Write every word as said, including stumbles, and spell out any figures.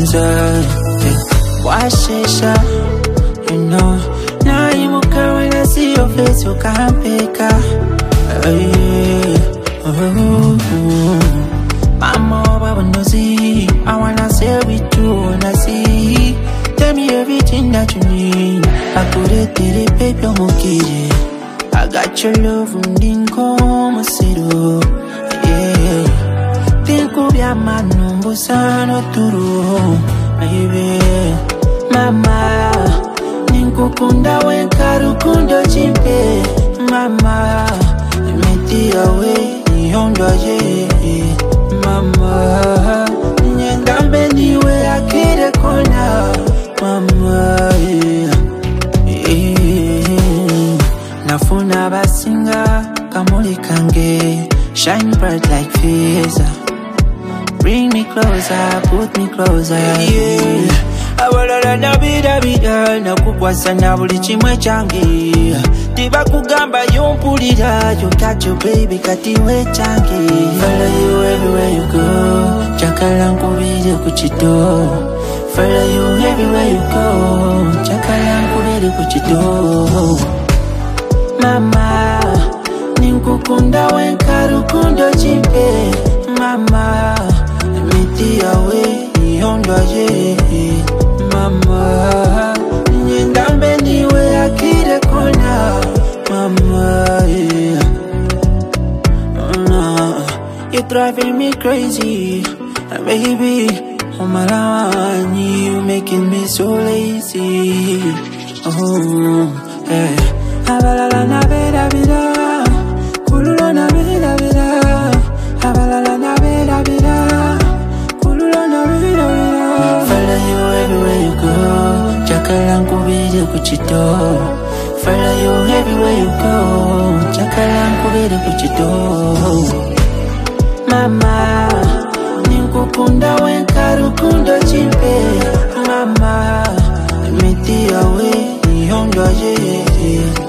inside. Washesha, you know. Now you look when I see your face, you can't pick up. Mama, Baba, no see. I wanna say with you, wanna see. Tell me everything that you need. I put it to the paper, monkey. I got your love from Dinko, Masido. Yeah. Think of your man, no Sano Turu. Baby, Mama. Ninko Kunda, when Karukundo Chimpe. Mama, Meti away, Yondo J. Mama, Nyandambe niwe akire kona. Mama, yeah. Nafuna basinga, kamuli kange. Shine bright like feza. Bring me closer, put me closer, yeah. Abalala nabida bida, nakukwasa na buli chimwe change. Tiba kugamba yompulira, you got your baby kati we change. Follow you everywhere you go, chakala nkubire kuchito. Follow you everywhere you go, chakala nkubire kuchito. Mama, ninkukunda wenkarukundo chimpe. Mama, miti away, yondo je. Mama, nyendambe niwe akire kona. Mama, yeah. uh, You're driving me crazy, uh, baby. Oh my God, you making me so lazy. Oh, yeah. Abalala na beda beda, kululo na beda beda. Abalala na beda beda, kululo na beda beda. Follow you everywhere you go, chakala nkubire kuchito. Follow you everywhere you go, chakala nkubire kuchito. Mama, ninkukunda wenkarukundo chimpe. Mama, miti away, yondo je.